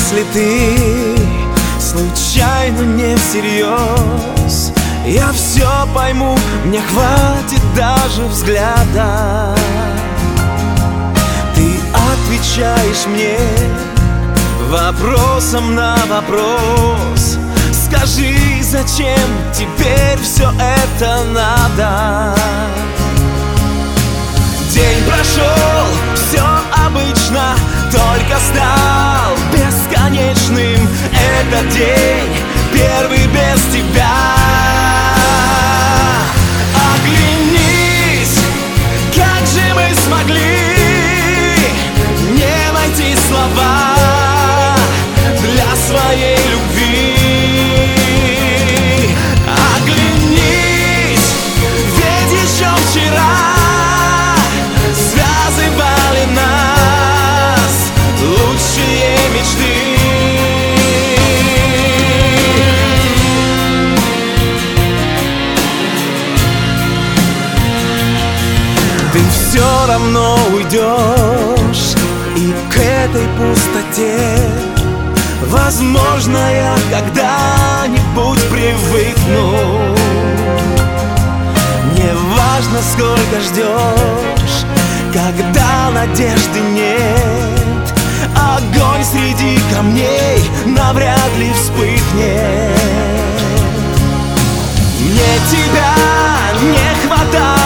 Если ты случайно не всерьез, я все пойму, мне хватит даже взгляда. Ты отвечаешь мне вопросом на вопрос. Скажи, зачем теперь все это надо? День прошел, все обычно, только стал бесконечным этот день, первый без тебя. Оглянись, как же мы смогли не найти слова для своей любви. Оглянись, ведь еще вчера связывали нас лучшие мечты. Ты все равно уйдешь, и к этой пустоте, возможно, я когда-нибудь привыкну. Не важно, сколько ждешь, когда надежды нет, огонь среди камней навряд ли вспыхнет. Мне тебя не хватает,